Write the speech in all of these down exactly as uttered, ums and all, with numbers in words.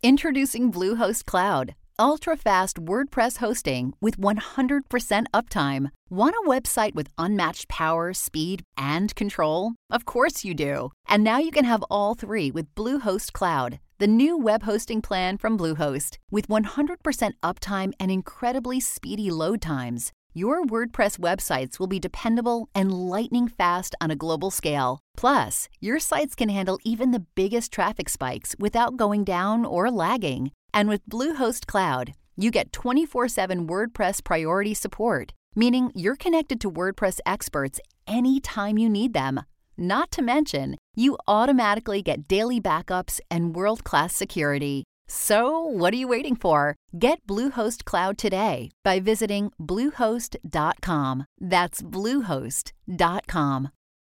Introducing Bluehost Cloud, ultra-fast WordPress hosting with one hundred percent uptime. Want a website with unmatched power, speed, and control? Of course you do. And now you can have all three with Bluehost Cloud, the new web hosting plan from Bluehost. With one hundred percent uptime and incredibly speedy load times, your WordPress websites will be dependable and lightning fast on a global scale. Plus, your sites can handle even the biggest traffic spikes without going down or lagging. And with Bluehost Cloud, you get twenty-four seven WordPress priority support, meaning you're connected to WordPress experts anytime you need them. Not to mention, you automatically get daily backups and world-class security. So, what are you waiting for? Get Bluehost Cloud today by visiting bluehost dot com. That's bluehost dot com.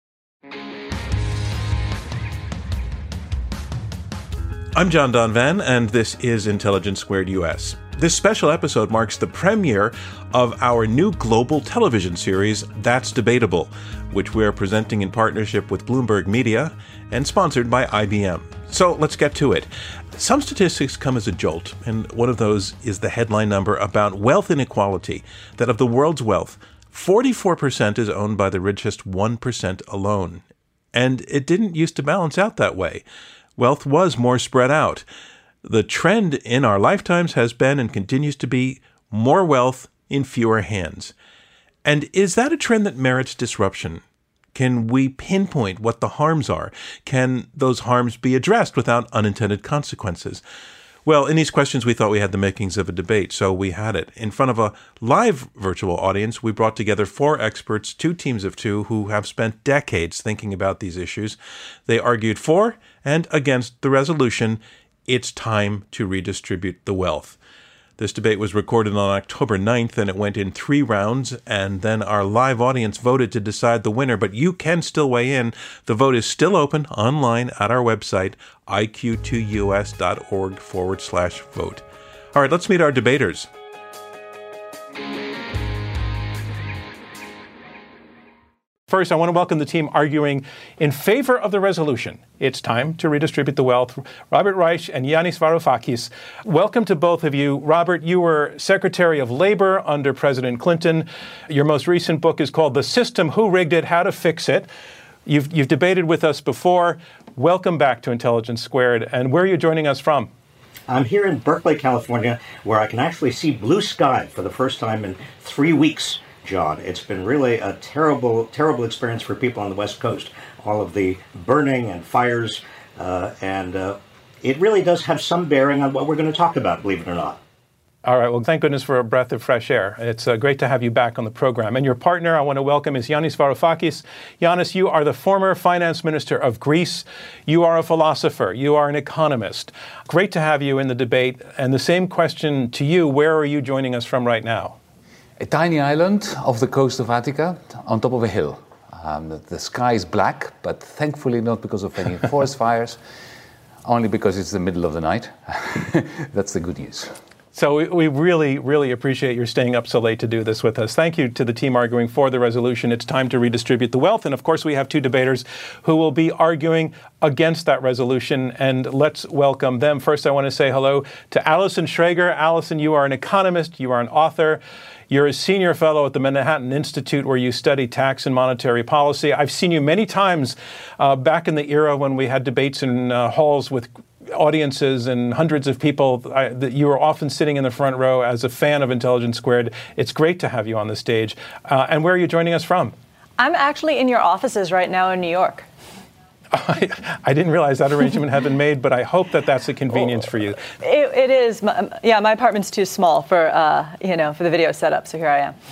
I'm John Donvan, and this is Intelligence Squared U S. This special episode marks the premiere of our new global television series, That's Debatable, which we are presenting in partnership with Bloomberg Media and sponsored by I B M. So let's get to it. Some statistics come as a jolt, and one of those is the headline number about wealth inequality, that of the world's wealth, forty-four percent is owned by the richest one percent alone. And it didn't used to balance out that way. Wealth was more spread out. The trend in our lifetimes has been and continues to be more wealth in fewer hands. And is that a trend that merits disruption? Can we pinpoint what the harms are? Can those harms be addressed without unintended consequences? Well, in these questions, we thought we had the makings of a debate, so we had it. In front of a live virtual audience, we brought together four experts, two teams of two, who have spent decades thinking about these issues. They argued for and against the resolution, "It's time to redistribute the wealth." This debate was recorded on October ninth, and it went in three rounds, and then our live audience voted to decide the winner. But you can still weigh in. The vote is still open online at our website, I Q two U S dot org forward slash vote. All right, let's meet our debaters. First, I want to welcome the team arguing in favor of the resolution. It's time to redistribute the wealth. Robert Reich and Yanis Varoufakis. Welcome to both of you. Robert, you were Secretary of Labor under President Clinton. Your most recent book is called The System, Who Rigged It? How to Fix It. You've, you've debated with us before. Welcome back to Intelligence Squared. And where are you joining us from? I'm here in Berkeley, California, where I can actually see blue sky for the first time in three weeks. John, it's been really a terrible, terrible experience for people on the West Coast. All of the burning and fires, uh, and uh, it really does have some bearing on what we're going to talk about, believe it or not. All right. Well, thank goodness for a breath of fresh air. It's uh, great to have you back on the program. And your partner I want to welcome is Yanis Varoufakis. Yanis, you are the former finance minister of Greece. You are a philosopher. You are an economist. Great to have you in the debate. And the same question to you, where are you joining us from right now? A tiny island off the coast of Attica on top of a hill. Um, the, the sky is black, but thankfully not because of any forest fires, only because it's the middle of the night. That's the good news. So we, we really, really appreciate your staying up so late to do this with us. Thank you to the team arguing for the resolution. It's time to redistribute the wealth. And of course, we have two debaters who will be arguing against that resolution. And let's welcome them. First, I want to say hello to Alison Schrager. Alison, you are an economist. You are an author. You're a senior fellow at the Manhattan Institute, where you study tax and monetary policy. I've seen you many times uh, back in the era when we had debates in uh, halls with audiences and hundreds of people. I, that you were often sitting in the front row as a fan of Intelligence Squared. It's great to have you on the stage. Uh, and where are you joining us from? I'm actually in your offices right now in New York. I, I didn't realize that arrangement had been made, but I hope that that's a convenience for you. It, it is. My, yeah, my apartment's too small for, uh, you know, for the video setup, so here I am.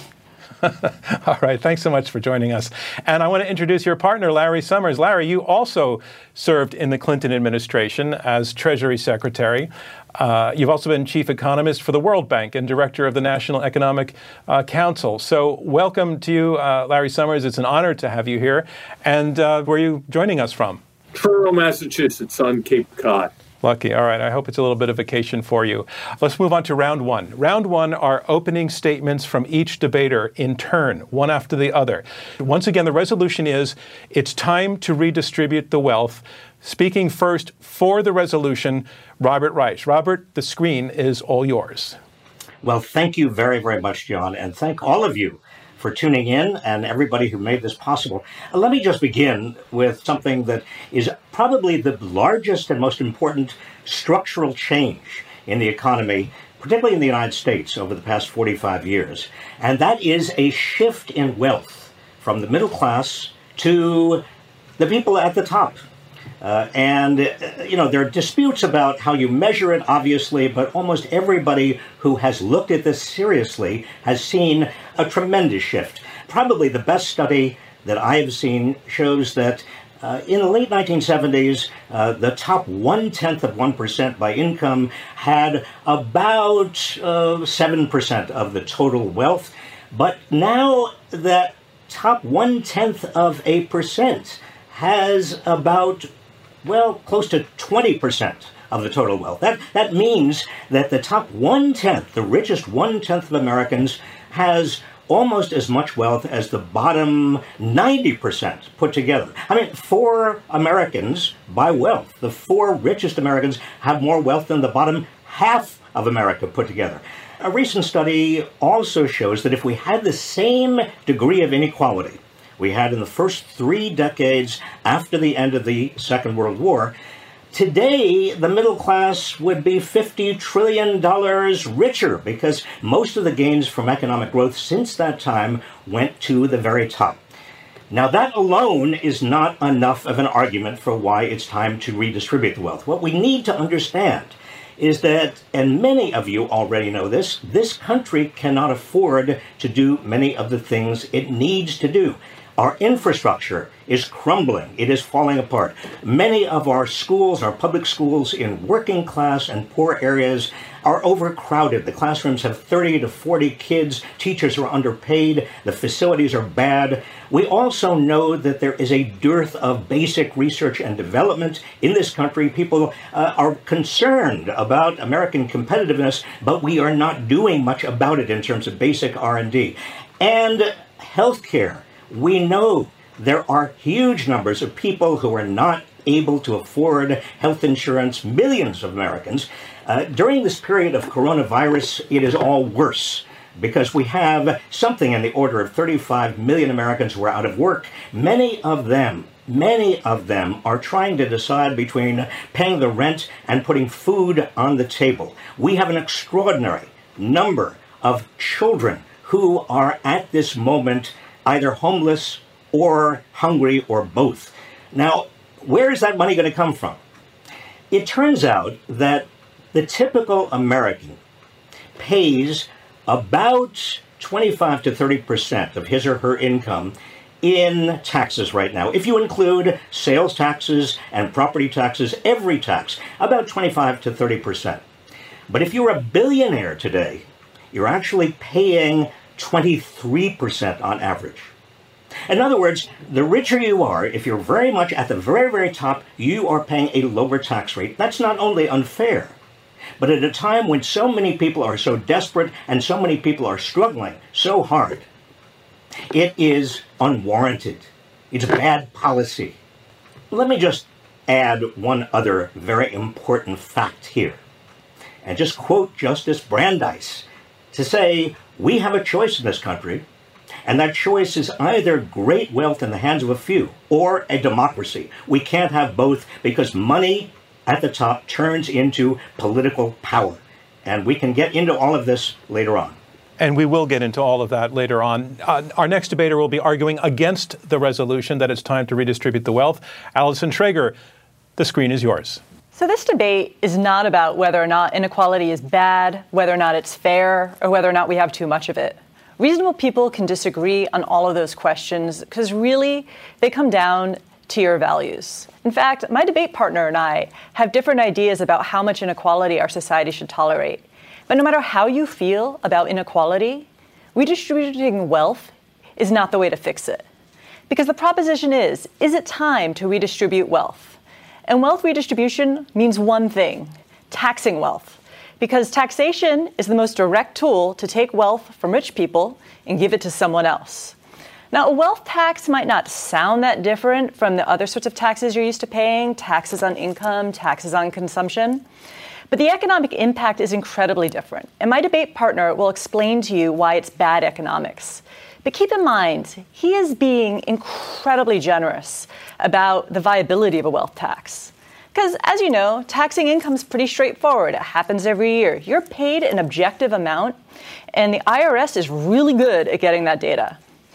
All right. Thanks so much for joining us. And I want to introduce your partner, Larry Summers. Larry, you also served in the Clinton administration as Treasury Secretary. Uh, you've also been chief economist for the World Bank and director of the National Economic uh, Council. So welcome to you, uh, Larry Summers. It's an honor to have you here. And uh, where are you joining us from? Truro, Massachusetts, on Cape Cod. Lucky. All right. I hope it's a little bit of vacation for you. Let's move on to round one. Round one are opening statements from each debater in turn, one after the other. Once again, the resolution is it's time to redistribute the wealth. Speaking first for the resolution, Robert Reich. Robert, the screen is all yours. Well, thank you very, very much, John, and thank all of you for tuning in and everybody who made this possible. Let me just begin with something that is probably the largest and most important structural change in the economy, particularly in the United States over the past forty-five years, and that is a shift in wealth from the middle class to the people at the top. Uh, and, uh, you know, there are disputes about how you measure it, obviously, but almost everybody who has looked at this seriously has seen a tremendous shift. Probably the best study that I have seen shows that uh, in the late nineteen seventies, uh, the top one-tenth of one percent by income had about uh, seven percent of the total wealth. But now that top one-tenth of a percent has about well, close to twenty percent of the total wealth. That that means that the top one-tenth, the richest one-tenth of Americans, has almost as much wealth as the bottom ninety percent put together. I mean, four Americans by wealth, the four richest Americans have more wealth than the bottom half of America put together. A recent study also shows that if we had the same degree of inequality we had in the first three decades after the end of the Second World War, today the middle class would be fifty trillion dollars richer because most of the gains from economic growth since that time went to the very top. Now, that alone is not enough of an argument for why it's time to redistribute the wealth. What we need to understand is that, and many of you already know this, this country cannot afford to do many of the things it needs to do. Our infrastructure is crumbling. It is falling apart. Many of our schools, our public schools in working class and poor areas are overcrowded. The classrooms have thirty to forty kids. Teachers are underpaid. The facilities are bad. We also know that there is a dearth of basic research and development in this country. People uh, are concerned about American competitiveness, but we are not doing much about it in terms of basic R and D. And healthcare. We know there are huge numbers of people who are not able to afford health insurance, millions of Americans. Uh, during this period of coronavirus, it is all worse because we have something in the order of thirty-five million Americans who are out of work. Many of them, many of them are trying to decide between paying the rent and putting food on the table. We have an extraordinary number of children who are at this moment either homeless or hungry or both. Now, where is that money going to come from? It turns out that the typical American pays about twenty-five to thirty percent of his or her income in taxes right now. If you include sales taxes and property taxes, every tax, about twenty-five to thirty percent. But if you're a billionaire today, you're actually paying twenty-three percent on average. In other words, the richer you are, if you're very much at the very, very top, you are paying a lower tax rate. That's not only unfair, but at a time when so many people are so desperate and so many people are struggling so hard, it is unwarranted. It's bad policy. Let me just add one other very important fact here, and just quote Justice Brandeis to say, we have a choice in this country, and that choice is either great wealth in the hands of a few or a democracy. We can't have both because money at the top turns into political power. And we can get into all of this later on. And we will get into all of that later on. Uh, our next debater will be arguing against the resolution that it's time to redistribute the wealth. Allison Schrager, the screen is yours. So this debate is not about whether or not inequality is bad, whether or not it's fair, or whether or not we have too much of it. Reasonable people can disagree on all of those questions because really they come down to your values. In fact, my debate partner and I have different ideas about how much inequality our society should tolerate. But no matter how you feel about inequality, redistributing wealth is not the way to fix it. Because the proposition is, is it time to redistribute wealth? And wealth redistribution means one thing, taxing wealth. Because taxation is the most direct tool to take wealth from rich people and give it to someone else. Now, a wealth tax might not sound that different from the other sorts of taxes you're used to paying, taxes on income, taxes on consumption. But the economic impact is incredibly different. And my debate partner will explain to you why it's bad economics. But keep in mind, he is being incredibly generous about the viability of a wealth tax. Because, as you know, taxing income is pretty straightforward. It happens every year. You're paid an objective amount, and the I R S is really good at getting that data.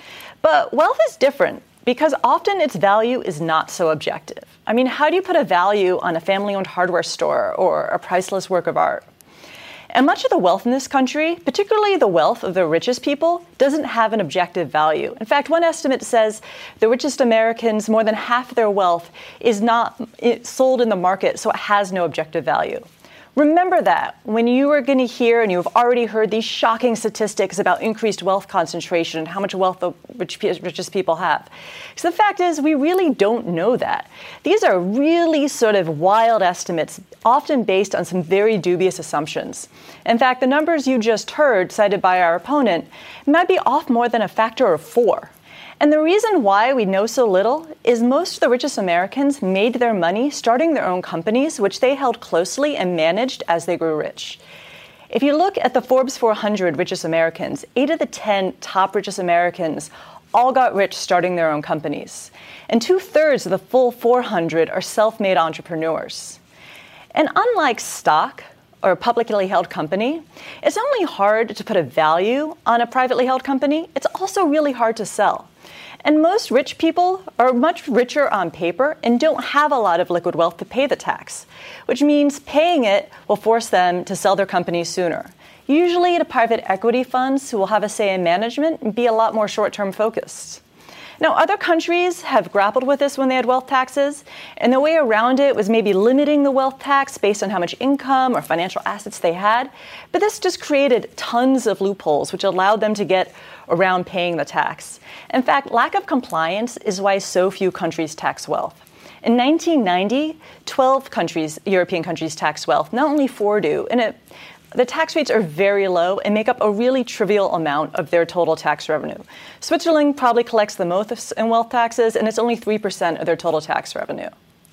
But wealth is different because often its value is not so objective. I mean, how do you put a value on a family-owned hardware store or a priceless work of art? And much of the wealth in this country, particularly the wealth of the richest people, doesn't have an objective value. In fact, one estimate says the richest Americans, more than half of their wealth is not sold in the market, so it has no objective value. Remember that when you are going to hear, and you've already heard these shocking statistics about increased wealth concentration and how much wealth the rich, richest people have. So the fact is, we really don't know that. These are really sort of wild estimates, often based on some very dubious assumptions. In fact, the numbers you just heard, cited by our opponent, might be off more than a factor of four. And the reason why we know so little is most of the richest Americans made their money starting their own companies, which they held closely and managed as they grew rich. If you look at the Forbes four hundred richest Americans, eight of the ten top richest Americans all got rich starting their own companies. And two-thirds of the full four hundred are self-made entrepreneurs. And unlike stock, or a publicly held company, it's not only hard to put a value on a privately held company, it's also really hard to sell. And most rich people are much richer on paper and don't have a lot of liquid wealth to pay the tax, which means paying it will force them to sell their companies sooner. Usually to private equity funds who will have a say in management and be a lot more short-term focused. Now, other countries have grappled with this when they had wealth taxes, and the way around it was maybe limiting the wealth tax based on how much income or financial assets they had. But this just created tons of loopholes, which allowed them to get around paying the tax. In fact, lack of compliance is why so few countries tax wealth. In nineteen ninety, twelve countries, European countries tax wealth. Not only four do, and it the tax rates are very low and make up a really trivial amount of their total tax revenue. Switzerland probably collects the most in wealth taxes, and it's only three percent of their total tax revenue.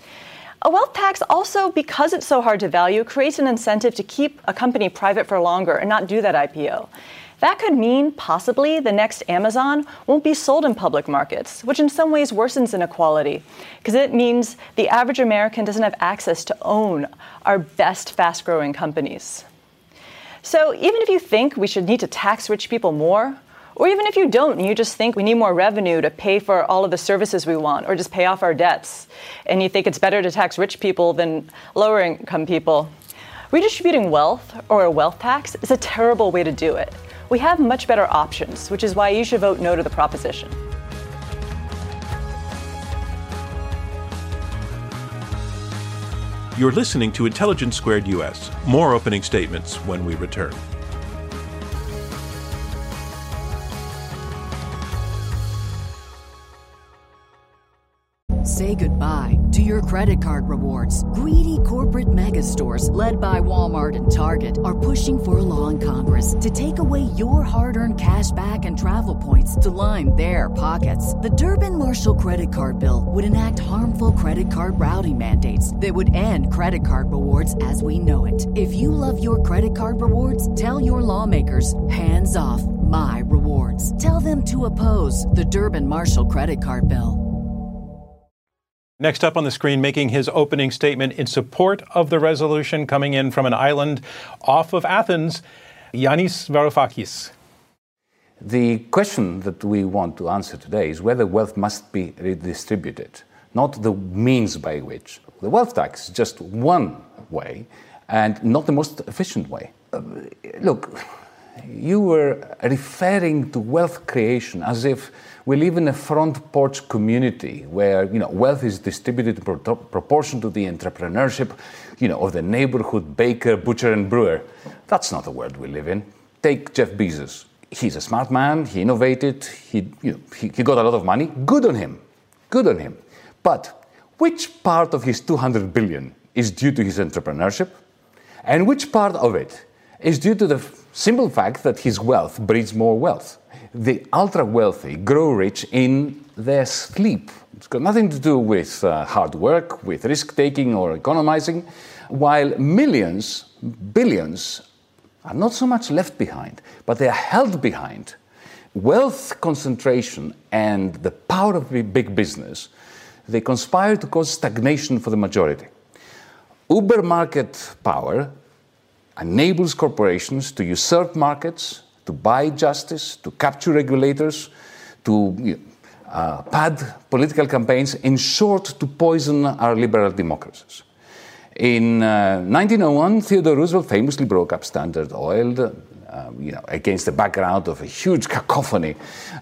A wealth tax also, because it's so hard to value, creates an incentive to keep a company private for longer and not do that I P O. That could mean possibly the next Amazon won't be sold in public markets, which in some ways worsens inequality, because it means the average American doesn't have access to own our best fast-growing companies. So even if you think we should need to tax rich people more, or even if you don't and you just think we need more revenue to pay for all of the services we want or just pay off our debts, and you think it's better to tax rich people than lower income people, redistributing wealth or a wealth tax is a terrible way to do it. We have much better options, which is why you should vote no to the proposition. You're listening to Intelligence Squared U S. More opening statements when we return. Say goodbye to your credit card rewards. Greedy corporate mega stores, led by Walmart and Target, are pushing for a law in Congress to take away your hard-earned cash back and travel points to line their pockets. The Durbin-Marshall credit card bill would enact harmful credit card routing mandates that would end credit card rewards as we know it. If you love your credit card rewards, tell your lawmakers, hands off my rewards. Tell them to oppose the Durbin-Marshall credit card bill. Next up on the screen, making his opening statement in support of the resolution, coming in from an island off of Athens, Yanis Varoufakis. The question that we want to answer today is whether wealth must be redistributed, not the means by which. The wealth tax is just one way and not the most efficient way. Uh, look, you were referring to wealth creation as if we live in a front porch community where, you know, wealth is distributed in pro- proportion to the entrepreneurship, you know, of the neighborhood baker, butcher, and brewer. That's not the world we live in. Take Jeff Bezos. He's a smart man. He innovated. He, you know, he, he got a lot of money. Good on him. Good on him. But which part of his two hundred billion is due to his entrepreneurship, and which part of it is due to the simple fact that his wealth breeds more wealth? the ultra-wealthy grow rich in their sleep. It's got nothing to do with uh, hard work, with risk-taking or economizing, while millions, billions, are not so much left behind, but they are held behind. Wealth concentration and the power of big business, they conspire to cause stagnation for the majority. Uber market power enables corporations to usurp markets, to buy justice, to capture regulators, to uh, pad political campaigns, in short, to poison our liberal democracies. In uh, nineteen oh one, Theodore Roosevelt famously broke up Standard Oil, uh, you know, against the background of a huge cacophony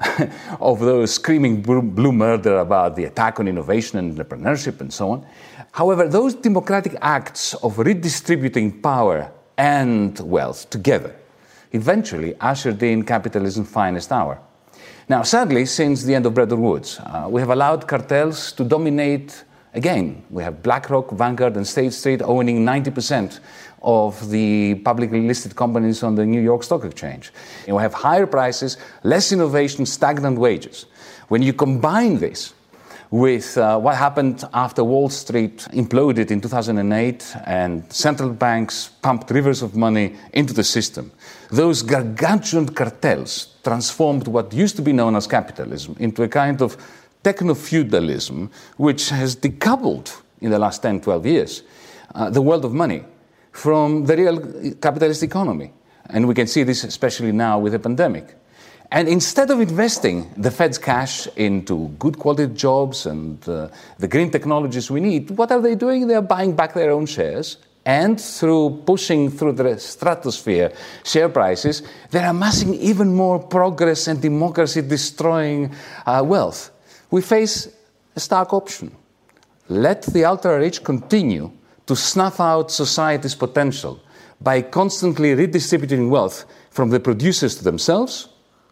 of those screaming blue murder about the attack on innovation and entrepreneurship and so on. However, those democratic acts of redistributing power and wealth together eventually ushered in capitalism's finest hour. Now, sadly, since the end of Bretton Woods, uh, we have allowed cartels to dominate again. We have BlackRock, Vanguard, and State Street owning ninety percent of the publicly listed companies on the New York Stock Exchange. And we have higher prices, less innovation, stagnant wages. When you combine this with uh, what happened after Wall Street imploded in two thousand eight and central banks pumped rivers of money into the system, those gargantuan cartels transformed what used to be known as capitalism into a kind of techno-feudalism which has decoupled in the last ten, twelve years uh, the world of money from the real capitalist economy. And we can see this especially now with the pandemic. And instead of investing the Fed's cash into good quality jobs and uh, the green technologies we need, what are they doing? They are buying back their own shares. And through pushing through the stratosphere share prices, they're amassing even more progress and democracy-destroying uh, wealth. We face a stark option. Let the ultra-rich continue to snuff out society's potential by constantly redistributing wealth from the producers to themselves,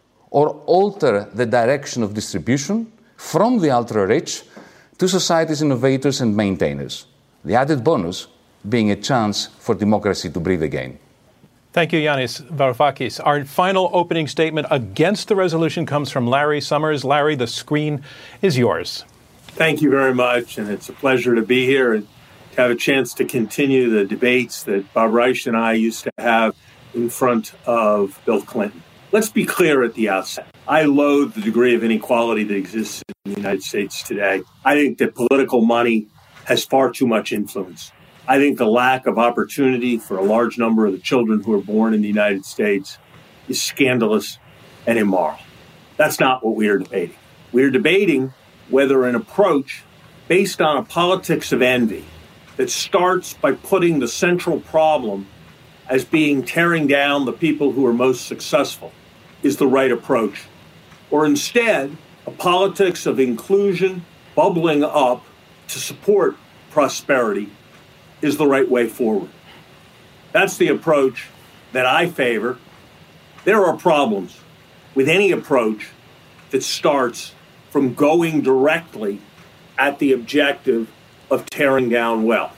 or alter the direction of distribution from the ultra-rich to society's innovators and maintainers. The added bonus being a chance for democracy to breathe again. Thank you, Yanis Varoufakis. Our final opening statement against the resolution comes from Larry Summers. Larry, the screen is yours. Thank you very much, and it's a pleasure to be here and to have a chance to continue the debates that Bob Reich and I used to have in front of Bill Clinton. Let's be clear at the outset. I loathe the degree of inequality that exists in the United States today. I think that political money has far too much influence. I think the lack of opportunity for a large number of the children who are born in the United States is scandalous and immoral. That's not what we are debating. We are debating whether an approach based on a politics of envy that starts by putting the central problem as being tearing down the people who are most successful is the right approach, or instead a politics of inclusion bubbling up to support prosperity is the right way forward. That's the approach that I favor. There are problems with any approach that starts from going directly at the objective of tearing down wealth.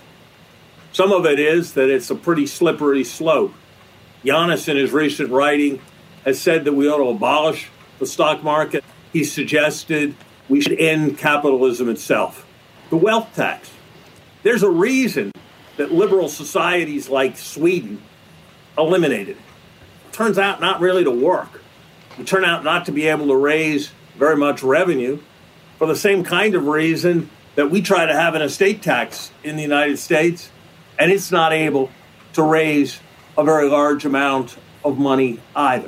Some of it is that it's a pretty slippery slope. Yanis, in his recent writing, has said that we ought to abolish the stock market. He suggested we should end capitalism itself. The wealth tax. There's a reason that liberal societies like Sweden eliminated it. It turns out not really to work. It turned out not to be able to raise very much revenue for the same kind of reason that we try to have an estate tax in the United States, and it's not able to raise a very large amount of money either.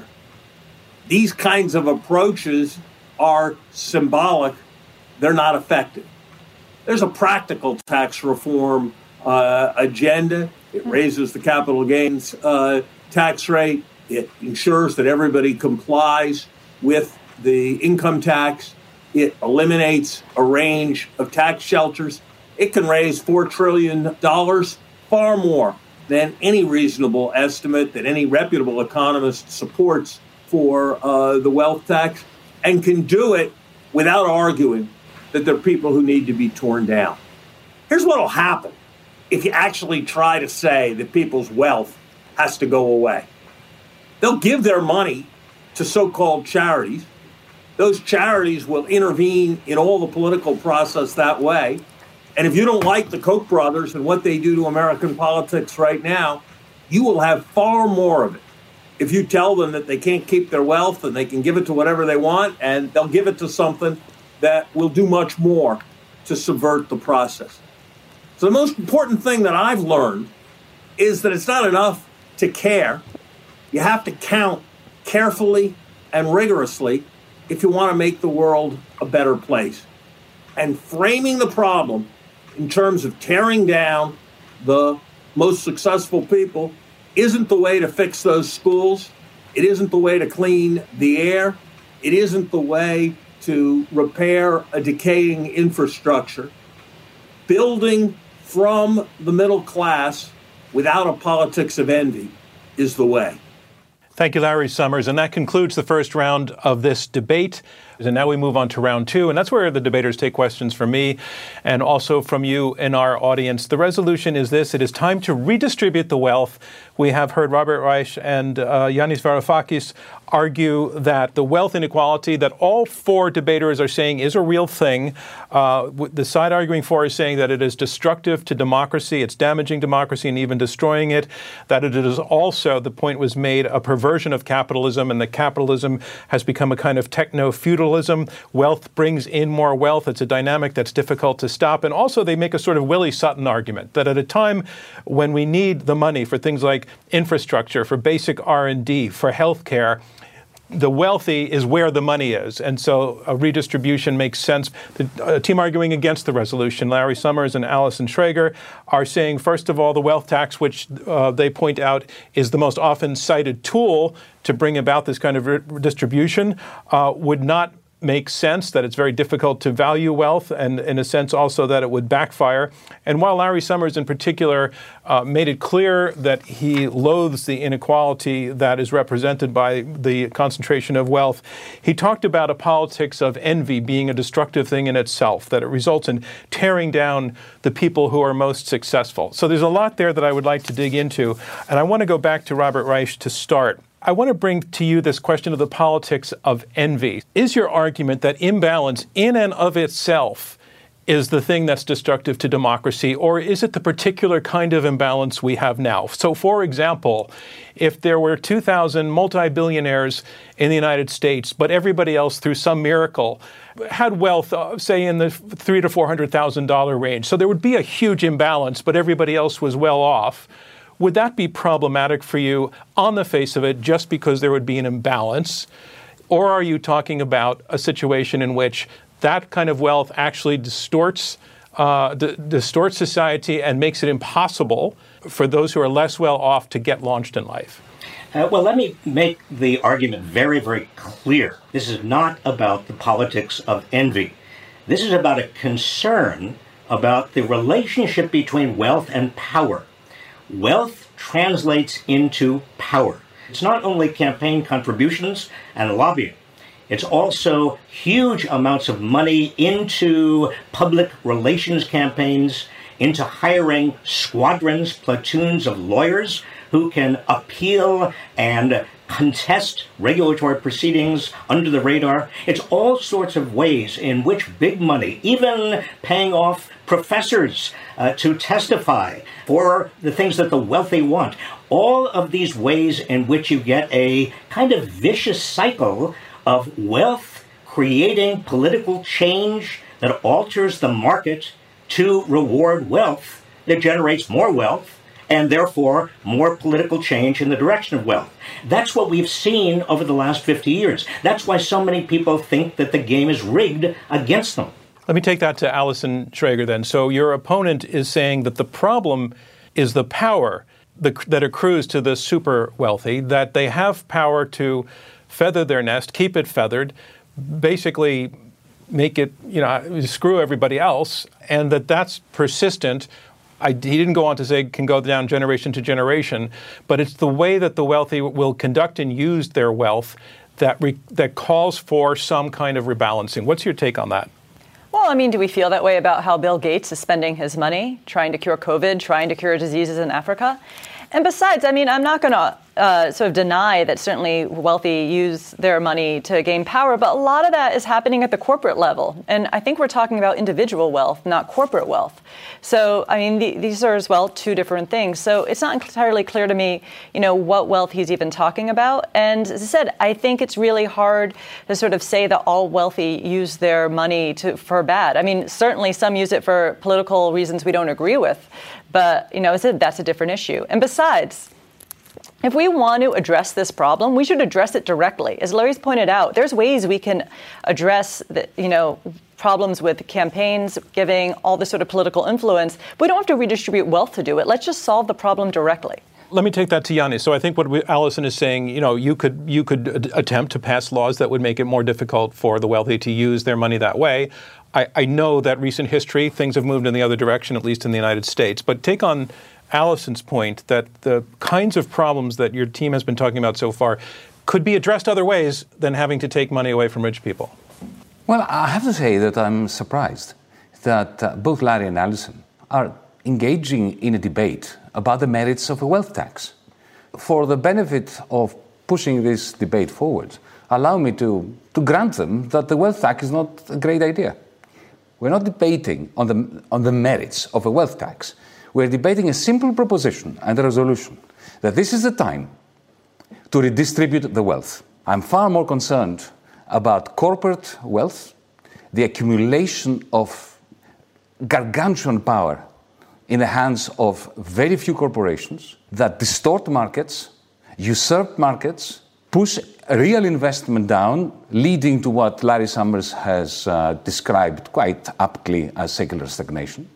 These kinds of approaches are symbolic. They're not effective. There's a practical tax reform uh, agenda. It raises the capital gains uh, tax rate. It ensures that everybody complies with the income tax. It eliminates a range of tax shelters. It can raise four trillion dollars, far more than any reasonable estimate that any reputable economist supports for uh, the wealth tax, and can do it without arguing that there are people who need to be torn down. Here's what will happen if you actually try to say that people's wealth has to go away. They'll give their money to so-called charities. Those charities will intervene in all the political process that way. And if you don't like the Koch brothers and what they do to American politics right now, you will have far more of it if you tell them that they can't keep their wealth and they can give it to whatever they want, and they'll give it to something that will do much more to subvert the process. So the most important thing that I've learned is that it's not enough to care. You have to count carefully and rigorously if you want to make the world a better place. And framing the problem in terms of tearing down the most successful people isn't the way to fix those schools. It isn't the way to clean the air. It isn't the way to repair a decaying infrastructure. Building from the middle class without a politics of envy is the way. Thank you, Larry Summers. And that concludes the first round of this debate. And now we move on to round two. And that's where the debaters take questions from me and also from you in our audience. The resolution is this. It is time to redistribute the wealth. We have heard Robert Reich and uh, Yanis Varoufakis argue that the wealth inequality that all four debaters are saying is a real thing. Uh, the side arguing for is saying that it is destructive to democracy, it's damaging democracy and even destroying it, that it is also, the point was made, a perversion of capitalism, and that capitalism has become a kind of techno-feudalism. Wealth brings in more wealth. It's a dynamic that's difficult to stop. And also they make a sort of Willie Sutton argument that at a time when we need the money for things like infrastructure, for basic R and D, for health care, the wealthy is where the money is. And so a redistribution makes sense. The uh, team arguing against the resolution, Larry Summers and Allison Schrager, are saying, first of all, the wealth tax, which uh, they point out is the most often cited tool to bring about this kind of redistribution, uh, would not make sense, that it's very difficult to value wealth, and in a sense also that it would backfire. And while Larry Summers in particular uh, made it clear that he loathes the inequality that is represented by the concentration of wealth, he talked about a politics of envy being a destructive thing in itself, that it results in tearing down the people who are most successful. So there's a lot there that I would like to dig into, and I want to go back to Robert Reich to start. I want to bring to you this question of the politics of envy. Is your argument that imbalance in and of itself is the thing that's destructive to democracy, or is it the particular kind of imbalance we have now? So, for example, if there were two thousand multi-billionaires in the United States, but everybody else, through some miracle, had wealth, uh, say, in the three to four hundred thousand dollar range, so there would be a huge imbalance, but everybody else was well off. Would that be problematic for you on the face of it just because there would be an imbalance? Or are you talking about a situation in which that kind of wealth actually distorts uh, d- distorts society and makes it impossible for those who are less well off to get launched in life? Uh, well, let me make the argument very, very clear. This is not about the politics of envy. This is about a concern about the relationship between wealth and power. Wealth translates into power. It's not only campaign contributions and lobbying. It's also huge amounts of money into public relations campaigns, into hiring squadrons, platoons of lawyers who can appeal and contest regulatory proceedings under the radar. It's all sorts of ways in which big money, even paying off professors uh, to testify for the things that the wealthy want, all of these ways in which you get a kind of vicious cycle of wealth creating political change that alters the market to reward wealth that generates more wealth, and therefore more political change in the direction of wealth. That's what we've seen over the last fifty years. That's why so many people think that the game is rigged against them. Let me take that to Allison Schrager then. So your opponent is saying that the problem is the power that accrues to the super wealthy, that they have power to feather their nest, keep it feathered, basically make it, you know, screw everybody else, and that that's persistent. I, he didn't go on to say it can go down generation to generation, but it's the way that the wealthy will conduct and use their wealth that re, that calls for some kind of rebalancing. What's your take on that? Well, I mean, do we feel that way about how Bill Gates is spending his money trying to cure COVID, trying to cure diseases in Africa? And besides, I mean, I'm not going to uh, sort of deny that certainly wealthy use their money to gain power, but a lot of that is happening at the corporate level. And I think we're talking about individual wealth, not corporate wealth. So, I mean, the, these are as well two different things. So it's not entirely clear to me, you know, what wealth he's even talking about. And as I said, I think it's really hard to sort of say that all wealthy use their money to for bad. I mean, certainly some use it for political reasons we don't agree with. But, you know, as I said, that's a different issue. And besides, if we want to address this problem, we should address it directly. As Larry's pointed out, there's ways we can address the, you know, problems with campaigns, giving, all this sort of political influence. We don't have to redistribute wealth to do it. Let's just solve the problem directly. Let me take that to Yanis. So I think what we, Allison is saying, you know, you could you could attempt to pass laws that would make it more difficult for the wealthy to use their money that way. I, I know that recent history, things have moved in the other direction, at least in the United States. But take on Allison's point that the kinds of problems that your team has been talking about so far could be addressed other ways than having to take money away from rich people. Well, I have to say that I'm surprised that uh, both Larry and Allison are engaging in a debate about the merits of a wealth tax. For the benefit of pushing this debate forward, allow me to, to grant them that the wealth tax is not a great idea. We're not debating on the, on the merits of a wealth tax. We're debating a simple proposition and a resolution that this is the time to redistribute the wealth. I'm far more concerned about corporate wealth, the accumulation of gargantuan power in the hands of very few corporations that distort markets, usurp markets, push real investment down, leading to what Larry Summers has uh, described quite aptly as secular stagnation.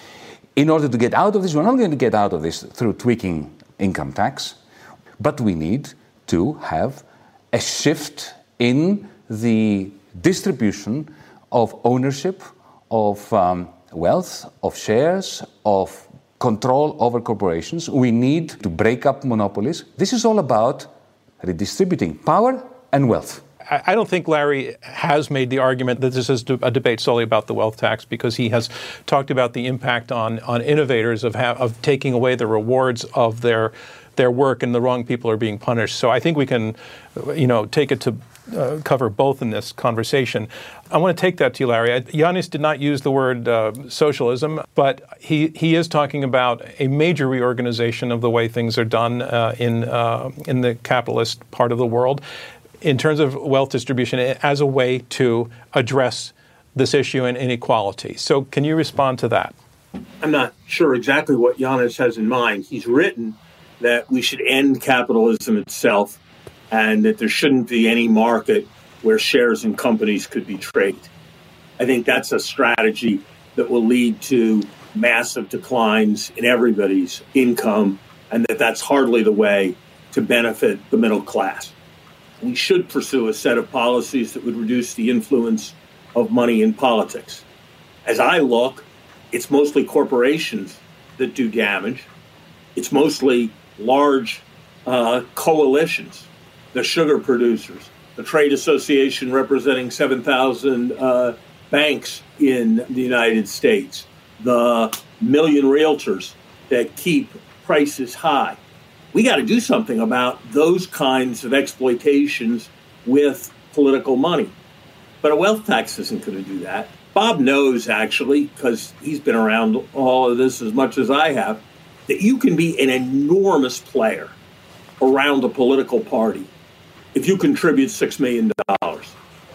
In order to get out of this, we're not going to get out of this through tweaking income tax, but we need to have a shift in the distribution of ownership, of um, wealth, of shares, of control over corporations. We need to break up monopolies. This is all about redistributing power and wealth. I don't think Larry has made the argument that this is a debate solely about the wealth tax, because he has talked about the impact on, on innovators of ha- of taking away the rewards of their their work, and the wrong people are being punished. So I think we can, you know, take it to uh, cover both in this conversation. I want to take that to you, Larry. Yanis did not use the word uh, socialism, but he, he is talking about a major reorganization of the way things are done uh, in uh, in the capitalist part of the world, in terms of wealth distribution, as a way to address this issue and inequality. So can you respond to that? I'm not sure exactly what Yanis has in mind. He's written that we should end capitalism itself and that there shouldn't be any market where shares in companies could be traded. I think that's a strategy that will lead to massive declines in everybody's income, and that that's hardly the way to benefit the middle class. We should pursue a set of policies that would reduce the influence of money in politics. As I look, it's mostly corporations that do damage. It's mostly large uh, coalitions, the sugar producers, the trade association representing seven thousand uh, banks in the United States, the million realtors that keep prices high. We got to do something about those kinds of exploitations with political money. But a wealth tax isn't going to do that. Bob knows, actually, because he's been around all of this as much as I have, that you can be an enormous player around a political party if you contribute six million dollars.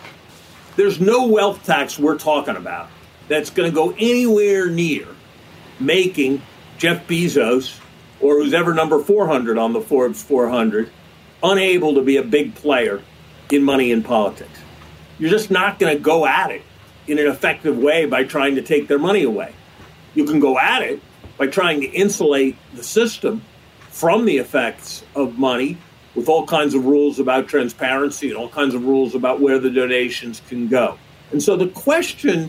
There's no wealth tax we're talking about that's going to go anywhere near making Jeff Bezos, or who's ever number four hundred on the Forbes four hundred, unable to be a big player in money in politics. You're just not going to go at it in an effective way by trying to take their money away. You can go at it by trying to insulate the system from the effects of money with all kinds of rules about transparency and all kinds of rules about where the donations can go. And so the question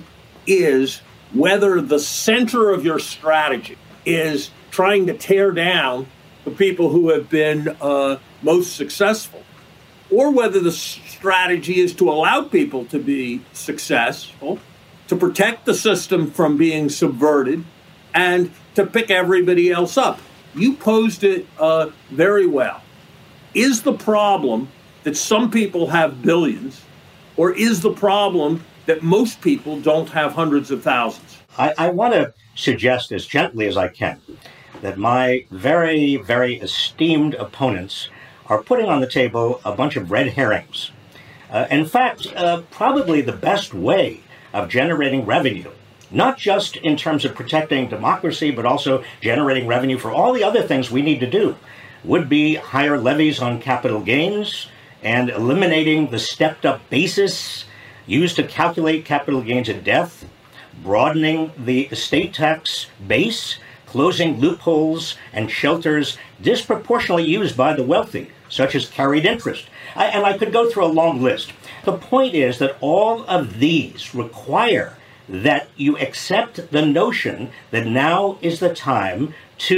is whether the center of your strategy is trying to tear down the people who have been uh, most successful, or whether the strategy is to allow people to be successful, to protect the system from being subverted, and to pick everybody else up. You posed it uh, very well. Is the problem that some people have billions, or is the problem that most people don't have hundreds of thousands? I, I want to suggest as gently as I can that my very, very esteemed opponents are putting on the table a bunch of red herrings. Uh, in fact, uh, probably the best way of generating revenue, not just in terms of protecting democracy, but also generating revenue for all the other things we need to do, would be higher levies on capital gains and eliminating the stepped-up basis used to calculate capital gains at death, broadening the estate tax base, closing loopholes and shelters disproportionately used by the wealthy, such as carried interest. I, and I could go through a long list. The point is that all of these require that you accept the notion that now is the time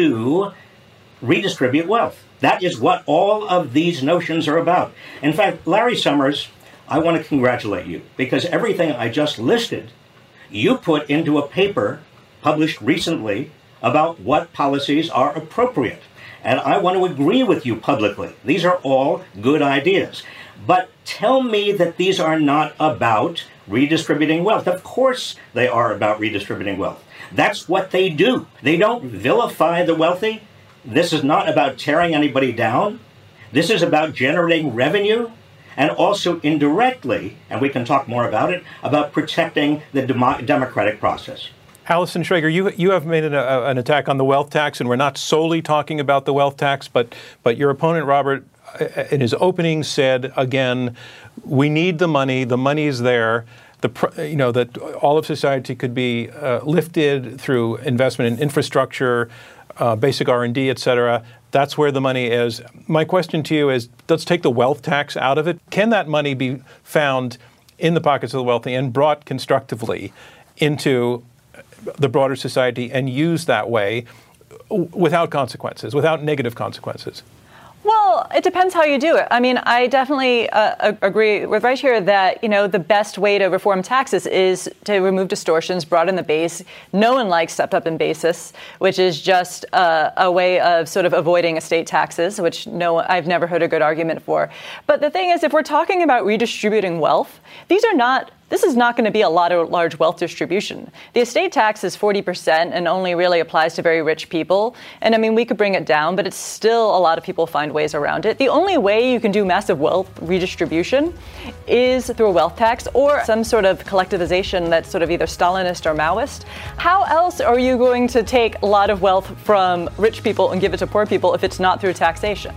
to redistribute wealth. That is what all of these notions are about. In fact, Larry Summers, I want to congratulate you, because everything I just listed, you put into a paper published recently about what policies are appropriate. And I want to agree with you publicly. These are all good ideas. But tell me that these are not about redistributing wealth. Of course they are about redistributing wealth. That's what they do. They don't vilify the wealthy. This is not about tearing anybody down. This is about generating revenue and also indirectly, and we can talk more about it, about protecting the demo- democratic process. Allison Schrager, you you have made an, a, an attack on the wealth tax, and we're not solely talking about the wealth tax, but but your opponent, Robert, in his opening said, again, we need the money, the money is there, the you know, that all of society could be uh, lifted through investment in infrastructure, uh, basic R and D, et cetera. That's where the money is. My question to you is, let's take the wealth tax out of it. Can that money be found in the pockets of the wealthy and brought constructively into the broader society and used that way without consequences, without negative consequences? Well, it depends how you do it. I mean, I definitely uh, agree with right here that, you know, the best way to reform taxes is to remove distortions, broaden the base. No one likes stepped up in basis, which is just uh, a way of sort of avoiding estate taxes, which no, I've never heard a good argument for. But the thing is, if we're talking about redistributing wealth, these are not This is not going to be a lot of large wealth distribution. The estate tax is forty percent and only really applies to very rich people. And I mean, we could bring it down, but it's still a lot of people find ways around it. The only way you can do massive wealth redistribution is through a wealth tax or some sort of collectivization that's sort of either Stalinist or Maoist. How else are you going to take a lot of wealth from rich people and give it to poor people if it's not through taxation?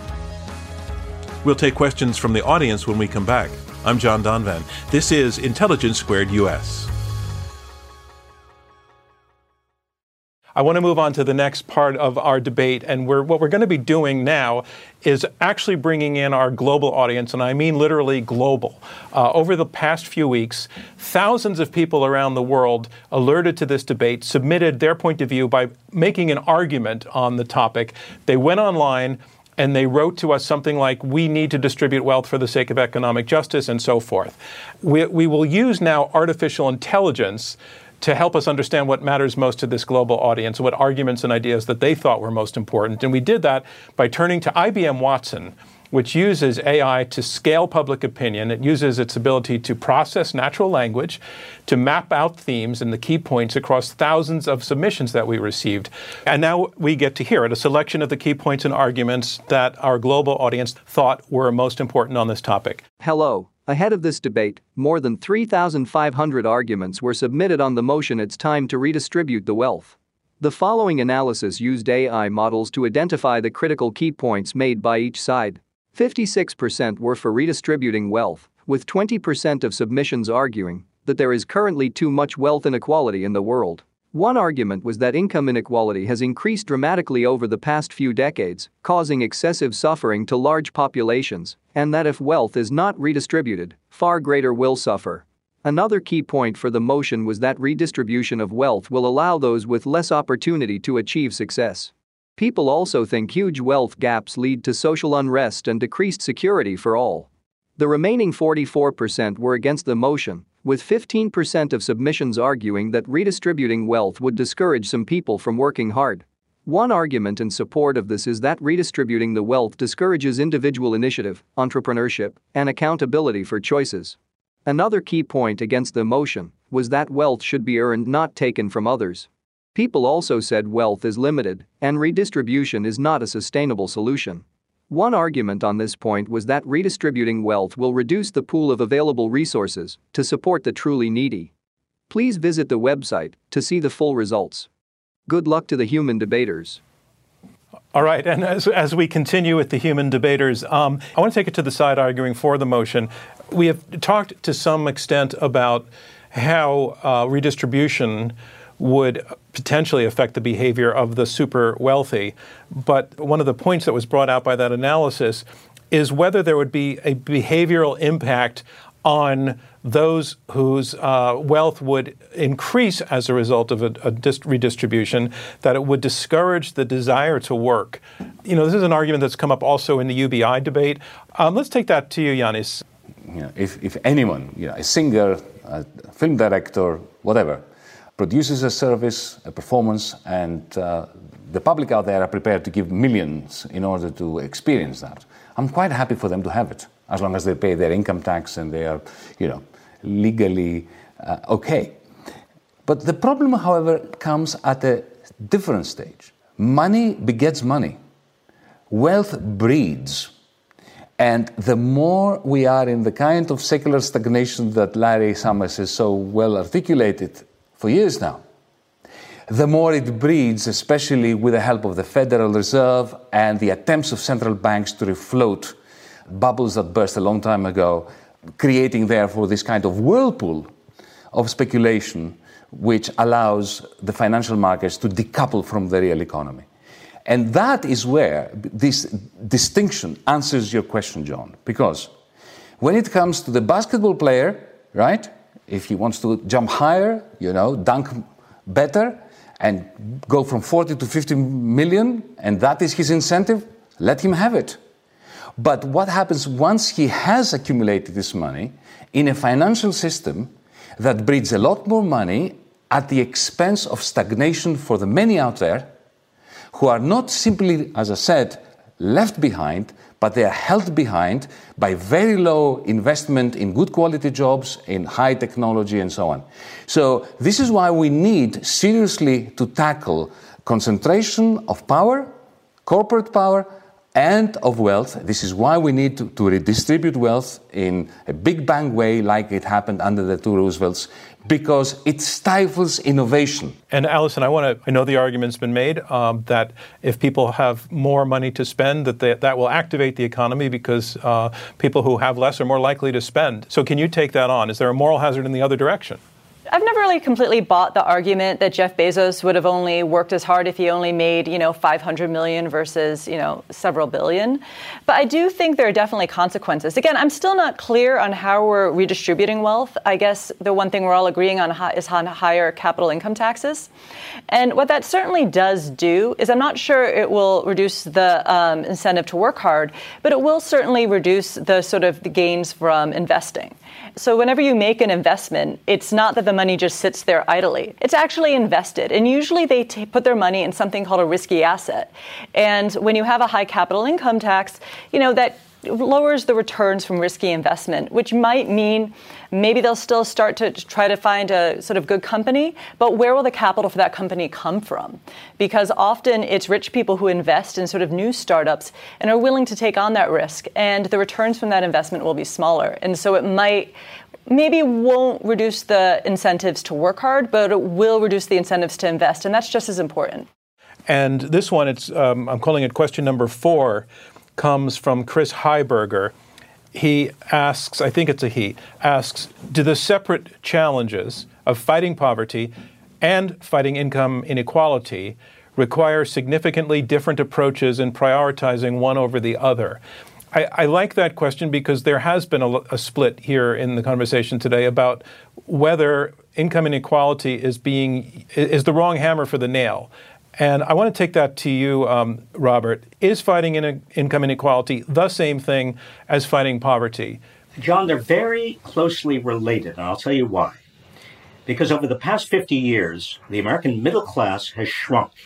We'll take questions from the audience when we come back. I'm John Donvan. This is Intelligence Squared U S. I want to move on to the next part of our debate, and we're, what we're going to be doing now is actually bringing in our global audience, and I mean literally global. Uh, over the past few weeks, thousands of people around the world alerted to this debate, submitted their point of view by making an argument on the topic. They went online and they wrote to us something like, we need to distribute wealth for the sake of economic justice, and so forth. We, we will use now artificial intelligence to help us understand what matters most to this global audience, what arguments and ideas that they thought were most important. And we did that by turning to I B M Watson, which uses A I to scale public opinion. It uses its ability to process natural language, to map out themes and the key points across thousands of submissions that we received. And now we get to hear it, a selection of the key points and arguments that our global audience thought were most important on this topic. Hello. Ahead of this debate, more than three thousand five hundred arguments were submitted on the motion it's time to redistribute the wealth. The following analysis used A I models to identify the critical key points made by each side. fifty-six percent were for redistributing wealth, with twenty percent of submissions arguing that there is currently too much wealth inequality in the world. One argument was that income inequality has increased dramatically over the past few decades, causing excessive suffering to large populations, and that if wealth is not redistributed, far greater will suffer. Another key point for the motion was that redistribution of wealth will allow those with less opportunity to achieve success. People also think huge wealth gaps lead to social unrest and decreased security for all. The remaining forty-four percent were against the motion, with fifteen percent of submissions arguing that redistributing wealth would discourage some people from working hard. One argument in support of this is that redistributing the wealth discourages individual initiative, entrepreneurship, and accountability for choices. Another key point against the motion was that wealth should be earned, not taken from others. People also said wealth is limited and redistribution is not a sustainable solution. One argument on this point was that redistributing wealth will reduce the pool of available resources to support the truly needy. Please visit the website to see the full results. Good luck to the human debaters. All right, and as, as we continue with the human debaters, um, I want to take it to the side arguing for the motion. We have talked to some extent about how uh, redistribution would potentially affect the behavior of the super wealthy. But one of the points that was brought out by that analysis is whether there would be a behavioral impact on those whose uh, wealth would increase as a result of a, a dis- redistribution, that it would discourage the desire to work. You know, this is an argument that's come up also in the U B I debate. Um, let's take that to you, Yanis. You know, if, if anyone, you know, a singer, a film director, whatever, produces a service, a performance, and uh, the public out there are prepared to give millions in order to experience that, I'm quite happy for them to have it, as long as they pay their income tax and they are, you know, legally uh, okay. But the problem, however, comes at a different stage. Money begets money. Wealth breeds. And the more we are in the kind of secular stagnation that Larry Summers has so well articulated for years now, the more it breeds, especially with the help of the Federal Reserve and the attempts of central banks to refloat bubbles that burst a long time ago, creating therefore this kind of whirlpool of speculation which allows the financial markets to decouple from the real economy. And that is where this distinction answers your question, John, because when it comes to the basketball player, right, if he wants to jump higher, you know, dunk better, and go from forty to fifty million, and that is his incentive, let him have it. But what happens once he has accumulated this money in a financial system that breeds a lot more money at the expense of stagnation for the many out there who are not simply, as I said, left behind, but they are held behind by very low investment in good quality jobs, in high technology, and so on. So this is why we need seriously to tackle concentration of power, corporate power, and of wealth. This is why we need to, to redistribute wealth in a big bang way like it happened under the two Roosevelts, because it stifles innovation. And Allison, I want to, I know the argument's been made um, that if people have more money to spend, that they, that will activate the economy because uh, people who have less are more likely to spend. So can you take that on? Is there a moral hazard in the other direction? I've never really completely bought the argument that Jeff Bezos would have only worked as hard if he only made, you know, five hundred million versus, you know, several billion. But I do think there are definitely consequences. Again, I'm still not clear on how we're redistributing wealth. I guess the one thing we're all agreeing on is on higher capital income taxes. And what that certainly does do is I'm not sure it will reduce the um, incentive to work hard, but it will certainly reduce the sort of the gains from investing. So whenever you make an investment, it's not that the money just sits there idly. It's actually invested. And usually they t- put their money in something called a risky asset. And when you have a high capital income tax, you know, that lowers the returns from risky investment, which might mean maybe they'll still start to try to find a sort of good company, but where will the capital for that company come from? Because often it's rich people who invest in sort of new startups and are willing to take on that risk, and the returns from that investment will be smaller. And so it might, maybe won't reduce the incentives to work hard, but it will reduce the incentives to invest, and that's just as important. And this one, it's um, I'm calling it question number four, comes from Chris Heiberger. He asks, I think it's a he, asks, do the separate challenges of fighting poverty and fighting income inequality require significantly different approaches in prioritizing one over the other? I, I like that question because there has been a, a split here in the conversation today about whether income inequality is being is the wrong hammer for the nail. And I want to take that to you, um, Robert. Is fighting in income inequality the same thing as fighting poverty? John, they're very closely related, and I'll tell you why. Because over the past fifty years, the American middle class has shrunk.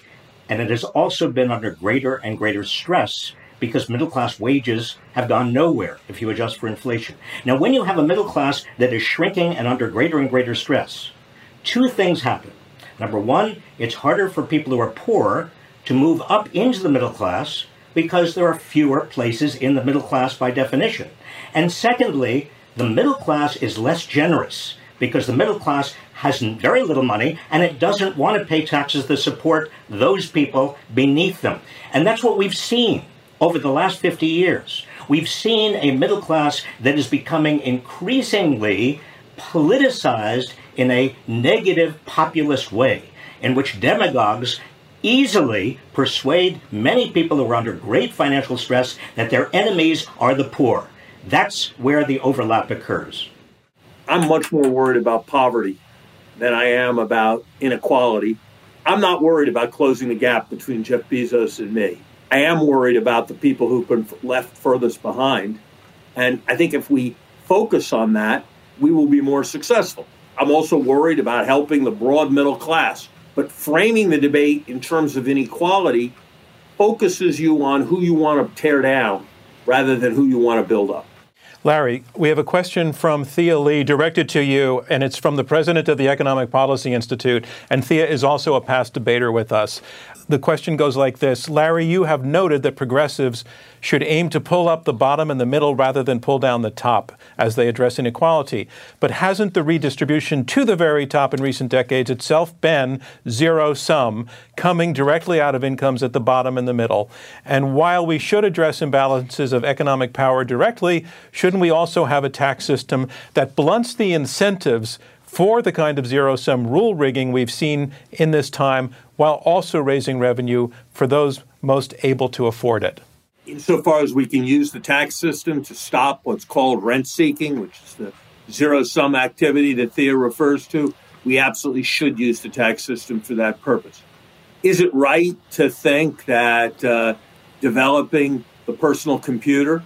And it has also been under greater and greater stress because middle-class wages have gone nowhere if you adjust for inflation. Now, when you have a middle class that is shrinking and under greater and greater stress, two things happen. Number one, it's harder for people who are poor to move up into the middle class because there are fewer places in the middle class by definition. And secondly, the middle class is less generous because the middle class has very little money and it doesn't want to pay taxes to support those people beneath them. And that's what we've seen over the last fifty years. We've seen a middle class that is becoming increasingly politicized in a negative populist way, in which demagogues easily persuade many people who are under great financial stress that their enemies are the poor. That's where the overlap occurs. I'm much more worried about poverty than I am about inequality. I'm not worried about closing the gap between Jeff Bezos and me. I am worried about the people who've been left furthest behind. And I think if we focus on that, we will be more successful. I'm also worried about helping the broad middle class. But framing the debate in terms of inequality focuses you on who you want to tear down rather than who you want to build up. Larry, we have a question from Thea Lee directed to you, and it's from the president of the Economic Policy Institute, and Thea is also a past debater with us. The question goes like this. Larry, you have noted that progressives should aim to pull up the bottom and the middle rather than pull down the top as they address inequality. But hasn't the redistribution to the very top in recent decades itself been zero-sum, coming directly out of incomes at the bottom and the middle? And while we should address imbalances of economic power directly, shouldn't we also have a tax system that blunts the incentives for the kind of zero-sum rule rigging we've seen in this time, while also raising revenue for those most able to afford it? Insofar as we can use the tax system to stop what's called rent seeking, which is the zero-sum activity that Thea refers to, we absolutely should use the tax system for that purpose. Is it right to think that uh, developing the personal computer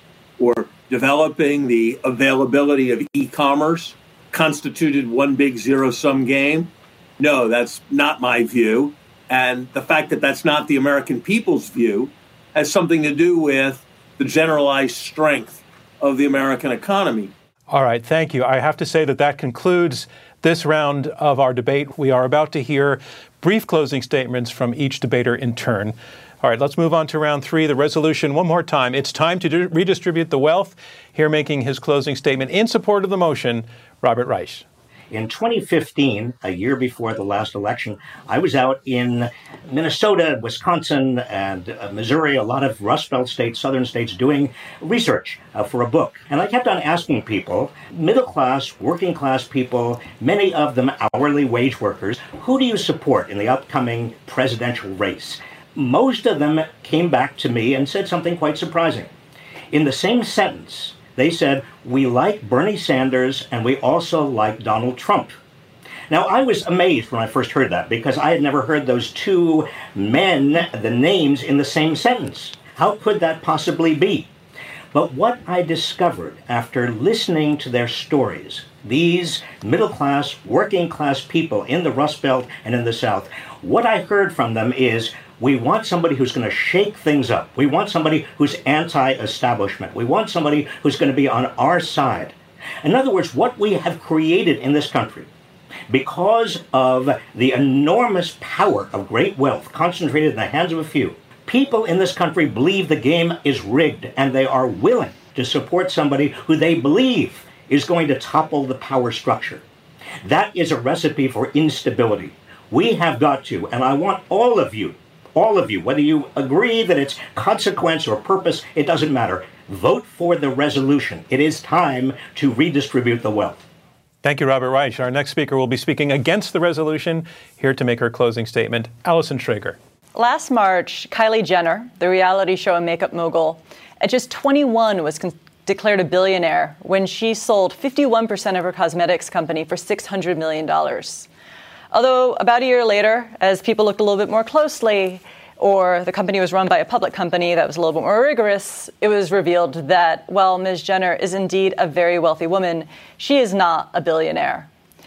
or developing the availability of e-commerce constituted one big zero-sum game? No, that's not my view. And the fact that that's not the American people's view has something to do with the generalized strength of the American economy. All right, thank you. I have to say that that concludes this round of our debate. We are about to hear brief closing statements from each debater in turn. All right, let's move on to round three. The resolution, one more time. It's time to do- redistribute the wealth. Here making his closing statement in support of the motion, Robert Reich. In twenty fifteen, a year before the last election, I was out in Minnesota, Wisconsin, and uh, Missouri, a lot of Rust Belt states, southern states, doing research uh, for a book. And I kept on asking people, middle class, working class people, many of them hourly wage workers, who do you support in the upcoming presidential race? Most of them came back to me and said something quite surprising. In the same sentence, they said, we like Bernie Sanders and we also like Donald Trump. Now, I was amazed when I first heard that because I had never heard those two men, the names, in the same sentence. How could that possibly be? But what I discovered after listening to their stories, these middle-class, working-class people in the Rust Belt and in the South, what I heard from them is, we want somebody who's going to shake things up. We want somebody who's anti-establishment. We want somebody who's going to be on our side. In other words, what we have created in this country, because of the enormous power of great wealth concentrated in the hands of a few, people in this country believe the game is rigged, and they are willing to support somebody who they believe is going to topple the power structure. That is a recipe for instability. We have got to, and I want all of you, all of you, whether you agree that it's consequence or purpose, it doesn't matter. Vote for the resolution. It is time to redistribute the wealth. Thank you, Robert Reich. Our next speaker will be speaking against the resolution. Here to make her closing statement, Allison Schrager. Last March, Kylie Jenner, the reality show and makeup mogul, at just twenty-one was con- declared a billionaire when she sold fifty-one percent of her cosmetics company for six hundred million dollars. Although about a year later, as people looked a little bit more closely, or the company was run by a public company that was a little bit more rigorous, it was revealed that, while Miz Jenner is indeed a very wealthy woman, she is not a billionaire.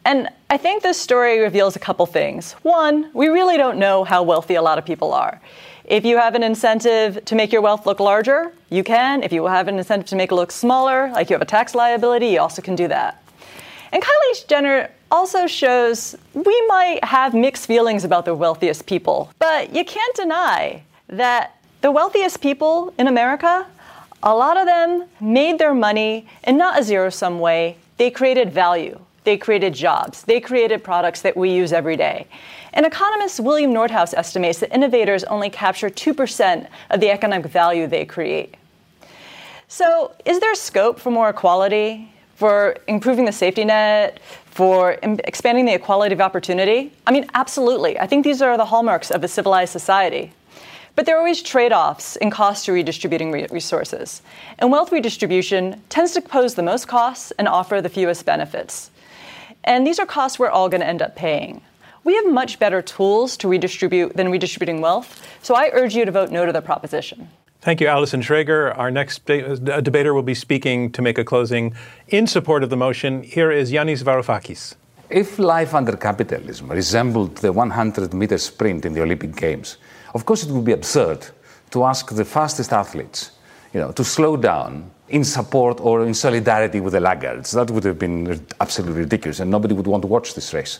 And I think this story reveals a couple things. One, we really don't know how wealthy a lot of people are. If you have an incentive to make your wealth look larger, you can. If you have an incentive to make it look smaller, like you have a tax liability, you also can do that. And Kylie Jenner also shows we might have mixed feelings about the wealthiest people, but you can't deny that the wealthiest people in America, a lot of them made their money in not a zero-sum way. They created value. They created jobs. They created products that we use every day. And economist William Nordhaus estimates that innovators only capture two percent of the economic value they create. So is there scope for more equality, for improving the safety net, for expanding the equality of opportunity? I mean, absolutely. I think these are the hallmarks of a civilized society. But there are always trade-offs in cost to redistributing re- resources. And wealth redistribution tends to pose the most costs and offer the fewest benefits. And these are costs we're all going to end up paying. We have much better tools to redistribute than redistributing wealth, so I urge you to vote no to the proposition. Thank you, Allison Schrager. Our next de- debater will be speaking to make a closing in support of the motion. Here is Yanis Varoufakis. If life under capitalism resembled the hundred-meter sprint in the Olympic Games, of course it would be absurd to ask the fastest athletes, you know, to slow down in support or in solidarity with the laggards. That would have been absolutely ridiculous, and nobody would want to watch this race.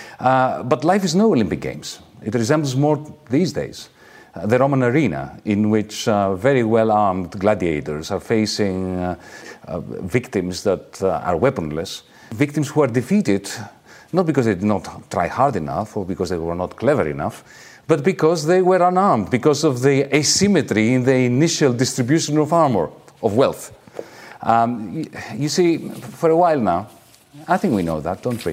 Uh, but life is no Olympic Games. It resembles more these days uh, the Roman arena, in which uh, very well-armed gladiators are facing uh, uh, victims that uh, are weaponless, victims who are defeated not because they did not try hard enough or because they were not clever enough, but because they were unarmed, because of the asymmetry in the initial distribution of armor, of wealth. Um, you, you see, for a while now, I think we know that, don't we?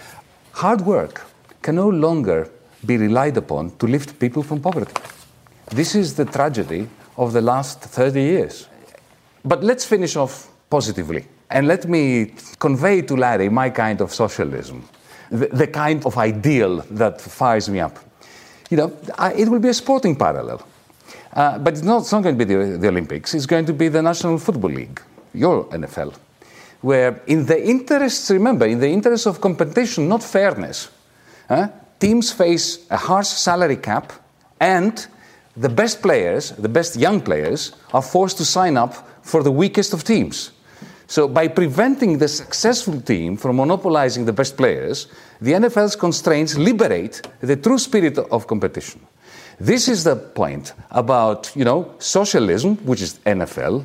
Hard work can no longer be relied upon to lift people from poverty. This is the tragedy of the last thirty years. But let's finish off positively. And let me convey to Larry my kind of socialism, the, the kind of ideal that fires me up. You know, I, it will be a sporting parallel. Uh, but it's not, it's not going to be the, the Olympics. It's going to be the National Football League, your N F L, where in the interests, remember, in the interests of competition, not fairness, uh, teams face a harsh salary cap, and the best players, the best young players, are forced to sign up for the weakest of teams. So by preventing the successful team from monopolizing the best players, the N F L's constraints liberate the true spirit of competition. This is the point about, you know, socialism, which is N F L,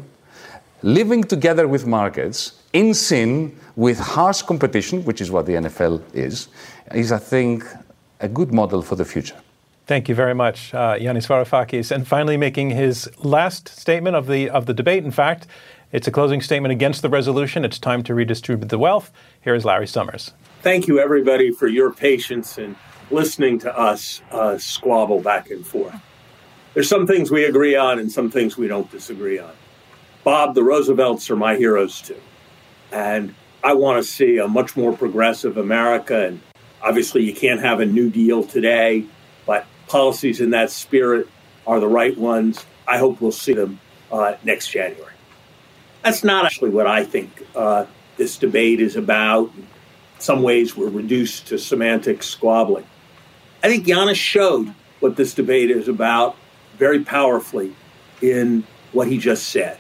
living together with markets, in sin with harsh competition, which is what the N F L is, is, I think, a good model for the future. Thank you very much, uh, Yanis Varoufakis. And finally, making his last statement of the of the debate, in fact, it's a closing statement against the resolution. It's time to redistribute the wealth. Here is Larry Summers. Thank you, everybody, for your patience in listening to us uh, squabble back and forth. There's some things we agree on and some things we don't disagree on. Bob, the Roosevelts are my heroes, too. And I want to see a much more progressive America. And obviously, you can't have a New Deal today, but policies in that spirit are the right ones. I hope we'll see them uh, next January. That's not actually what I think uh, this debate is about. In some ways, we're reduced to semantic squabbling. I think Yanis showed what this debate is about very powerfully in what he just said.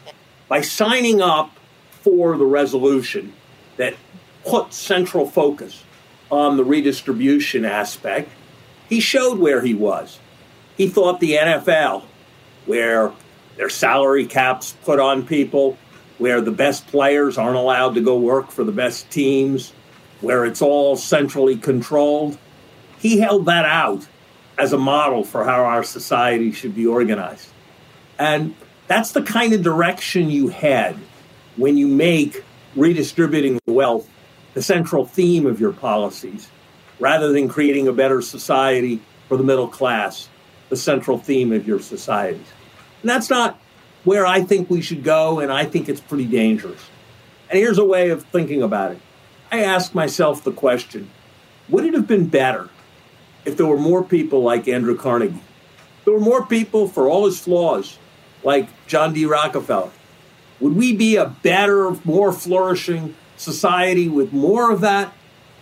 By signing up for the resolution that put central focus on the redistribution aspect, he showed where he was. He thought the N F L, where their salary caps put on people, where the best players aren't allowed to go work for the best teams, where it's all centrally controlled, he held that out as a model for how our society should be organized. And that's the kind of direction you head when you make redistributing wealth the central theme of your policies, rather than creating a better society for the middle class, the central theme of your societies. And that's not where I think we should go, and I think it's pretty dangerous. And here's a way of thinking about it. I ask myself the question, would it have been better if there were more people like Andrew Carnegie? If there were more people, for all his flaws, like John D. Rockefeller? Would we be a better, more flourishing society with more of that?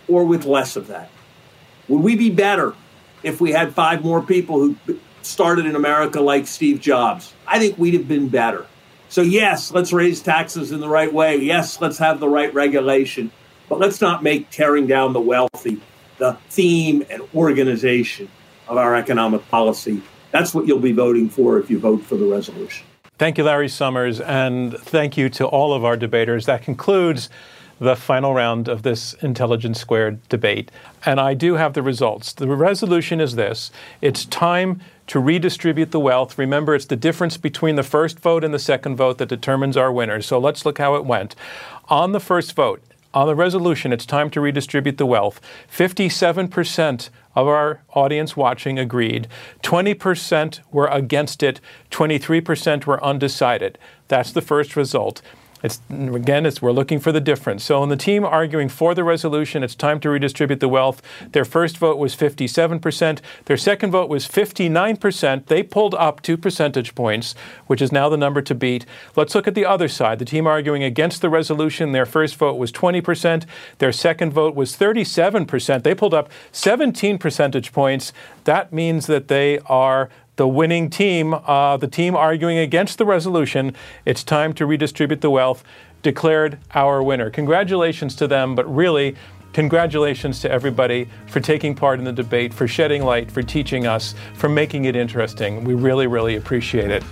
or with less of that? Would we be better if we had five more people who started in America like Steve Jobs? I think we'd have been better. So yes, let's raise taxes in the right way. Yes, let's have the right regulation. But let's not make tearing down the wealthy the theme and organization of our economic policy. That's what you'll be voting for if you vote for the resolution. Thank you, Larry Summers, and thank you to all of our debaters. That concludes the final round of this Intelligence Squared debate. And I do have the results. The resolution is this. It's time to redistribute the wealth. Remember, it's the difference between the first vote and the second vote that determines our winners. So let's look how it went. On the first vote, on the resolution, it's time to redistribute the wealth, fifty-seven percent of our audience watching agreed. twenty percent were against it. twenty-three percent were undecided. That's the first result. It's, again, it's, we're looking for the difference. So in the team arguing for the resolution, it's time to redistribute the wealth. Their first vote was fifty-seven percent. Their second vote was fifty-nine percent. They pulled up two percentage points, which is now the number to beat. Let's look at the other side. The team arguing against the resolution, their first vote was twenty percent. Their second vote was thirty-seven percent. They pulled up seventeen percentage points. That means that they are the winning team, uh, the team arguing against the resolution. It's time to redistribute the wealth, declared our winner. Congratulations to them, but really, congratulations to everybody for taking part in the debate, for shedding light, for teaching us, for making it interesting. We really, really appreciate it.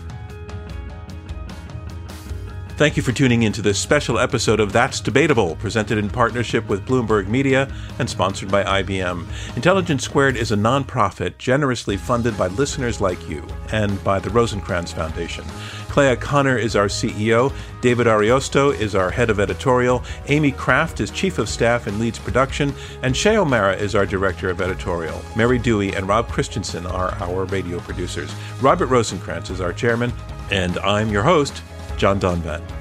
Thank you for tuning in to this special episode of That's Debatable, presented in partnership with Bloomberg Media and sponsored by I B M. Intelligence Squared is a nonprofit generously funded by listeners like you and by the Rosencrantz Foundation. Clea Connor is our C E O, David Ariosto is our head of editorial, Amy Kraft is chief of staff and leads production, and Shay O'Mara is our director of editorial. Mary Dewey and Rob Christensen are our radio producers. Robert Rosencrantz is our chairman, and I'm your host, John Donvan.